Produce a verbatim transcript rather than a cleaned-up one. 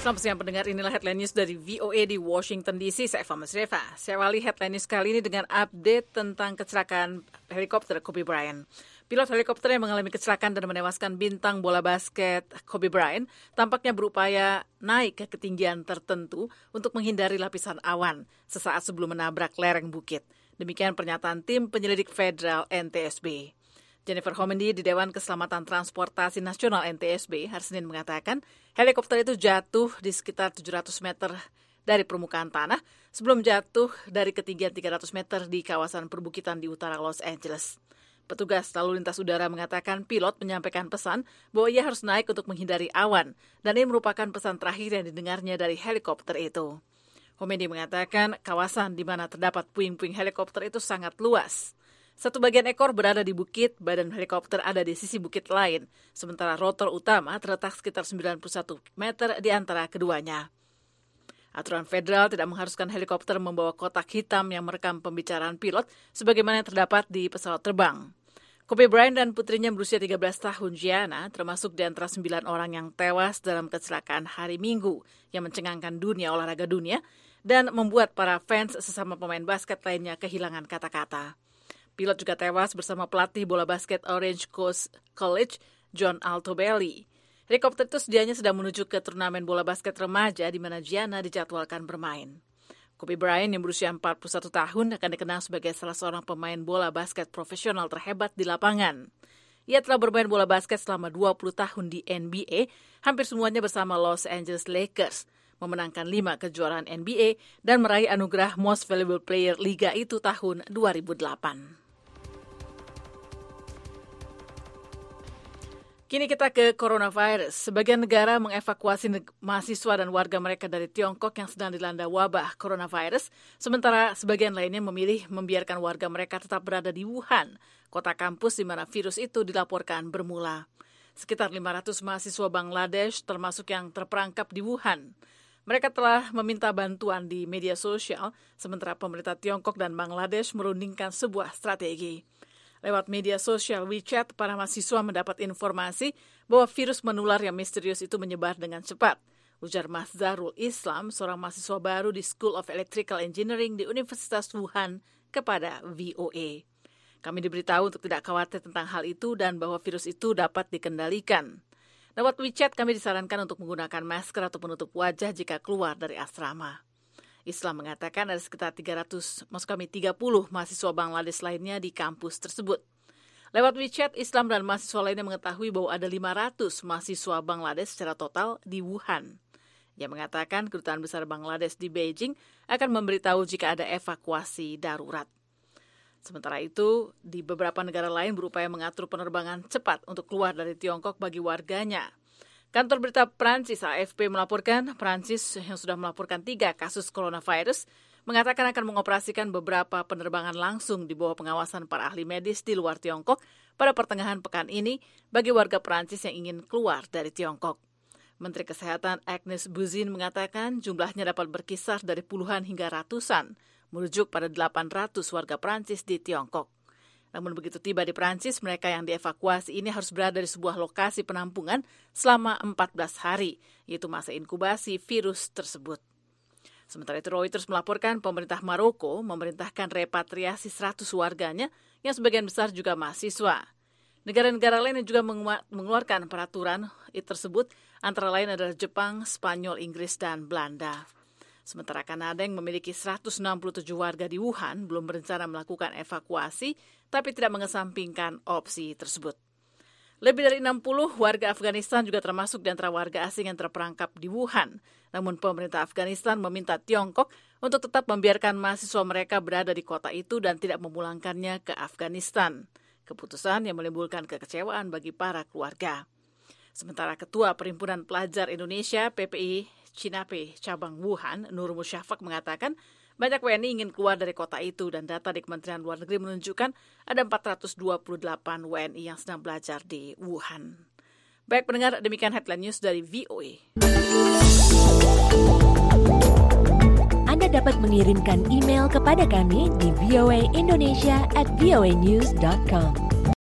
Selamat siang pendengar, inilah headline news dari V O A di Washington D C. Saya Eva Masreva. Saya awali headline news kali ini dengan update tentang kecelakaan helikopter Kobe Bryant. Pilot helikopter yang mengalami kecelakaan dan menewaskan bintang bola basket Kobe Bryant tampaknya berupaya naik ke ketinggian tertentu untuk menghindari lapisan awan sesaat sebelum menabrak lereng bukit. Demikian pernyataan tim penyelidik federal N T S B. Jennifer Homendy di Dewan Keselamatan Transportasi Nasional N T S B hari Senin mengatakan helikopter itu jatuh di sekitar tujuh ratus meter dari permukaan tanah sebelum jatuh dari ketinggian tiga ratus meter di kawasan perbukitan di utara Los Angeles. Petugas lalu lintas udara mengatakan pilot menyampaikan pesan bahwa ia harus naik untuk menghindari awan dan ini merupakan pesan terakhir yang didengarnya dari helikopter itu. Homendy mengatakan kawasan di mana terdapat puing-puing helikopter itu sangat luas. Satu bagian ekor berada di bukit, badan helikopter ada di sisi bukit lain, sementara rotor utama terletak sekitar sembilan puluh satu meter di antara keduanya. Aturan federal tidak mengharuskan helikopter membawa kotak hitam yang merekam pembicaraan pilot sebagaimana yang terdapat di pesawat terbang. Kobe Bryant dan putrinya berusia tiga belas tahun, Gianna, termasuk di antara sembilan orang yang tewas dalam kecelakaan hari Minggu yang mencengangkan dunia olahraga dunia dan membuat para fans sesama pemain basket lainnya kehilangan kata-kata. Pilot juga tewas bersama pelatih bola basket Orange Coast College, John Altobelli. Helikopter itu sedianya sedang menuju ke turnamen bola basket remaja di mana Gianna dijadwalkan bermain. Kobe Bryant yang berusia empat puluh satu tahun akan dikenal sebagai salah seorang pemain bola basket profesional terhebat di lapangan. Ia telah bermain bola basket selama dua puluh tahun di N B A, hampir semuanya bersama Los Angeles Lakers, memenangkan lima kejuaraan N B A dan meraih anugerah Most Valuable Player Liga itu tahun dua ribu delapan. Kini kita ke coronavirus. Sebagian negara mengevakuasi neg- mahasiswa dan warga mereka dari Tiongkok yang sedang dilanda wabah coronavirus, sementara sebagian lainnya memilih membiarkan warga mereka tetap berada di Wuhan, kota kampus di mana virus itu dilaporkan bermula. Sekitar lima ratus mahasiswa Bangladesh termasuk yang terperangkap di Wuhan. Mereka telah meminta bantuan di media sosial, sementara pemerintah Tiongkok dan Bangladesh merundingkan sebuah strategi. Lewat media sosial WeChat, para mahasiswa mendapat informasi bahwa virus menular yang misterius itu menyebar dengan cepat. Ujar Mazharul Islam, seorang mahasiswa baru di School of Electrical Engineering di Universitas Wuhan, kepada V O A. Kami diberitahu untuk tidak khawatir tentang hal itu dan bahwa virus itu dapat dikendalikan. Lewat WeChat, kami disarankan untuk menggunakan masker atau penutup wajah jika keluar dari asrama. Islam mengatakan ada sekitar tiga ratus, maksud kami tiga puluh mahasiswa Bangladesh lainnya di kampus tersebut. Lewat WeChat, Islam dan mahasiswa lainnya mengetahui bahwa ada lima ratus mahasiswa Bangladesh secara total di Wuhan. Ia mengatakan kedutaan besar Bangladesh di Beijing akan memberitahu jika ada evakuasi darurat. Sementara itu, di beberapa negara lain berupaya mengatur penerbangan cepat untuk keluar dari Tiongkok bagi warganya. Kantor berita Prancis A F P melaporkan Prancis yang sudah melaporkan tiga kasus coronavirus mengatakan akan mengoperasikan beberapa penerbangan langsung di bawah pengawasan para ahli medis di luar Tiongkok pada pertengahan pekan ini bagi warga Prancis yang ingin keluar dari Tiongkok. Menteri Kesehatan Agnes Buzyn mengatakan jumlahnya dapat berkisar dari puluhan hingga ratusan, merujuk pada delapan ratus warga Prancis di Tiongkok. Namun begitu tiba di Prancis, mereka yang dievakuasi ini harus berada di sebuah lokasi penampungan selama empat belas hari, yaitu masa inkubasi virus tersebut. Sementara itu Reuters melaporkan pemerintah Maroko memerintahkan repatriasi seratus warganya yang sebagian besar juga mahasiswa. Negara-negara lain yang juga mengeluarkan peraturan tersebut antara lain adalah Jepang, Spanyol, Inggris, dan Belanda. Sementara Kanada yang memiliki seratus enam puluh tujuh warga di Wuhan belum berencana melakukan evakuasi, tapi tidak mengesampingkan opsi tersebut. Lebih dari enam puluh warga Afghanistan juga termasuk di antara warga asing yang terperangkap di Wuhan. Namun pemerintah Afghanistan meminta Tiongkok untuk tetap membiarkan mahasiswa mereka berada di kota itu dan tidak memulangkannya ke Afghanistan. Keputusan yang menimbulkan kekecewaan bagi para keluarga. Sementara Ketua Perhimpunan Pelajar Indonesia P P I Cinape cabang Wuhan, Nur Musyafak mengatakan banyak W N I ingin keluar dari kota itu dan data di Kementerian Luar Negeri menunjukkan ada empat ratus dua puluh delapan W N I yang sedang belajar di Wuhan. Baik pendengar, demikian headline news dari V O A. Anda dapat mengirimkan email kepada kami di voaindonesia at voanews dot com.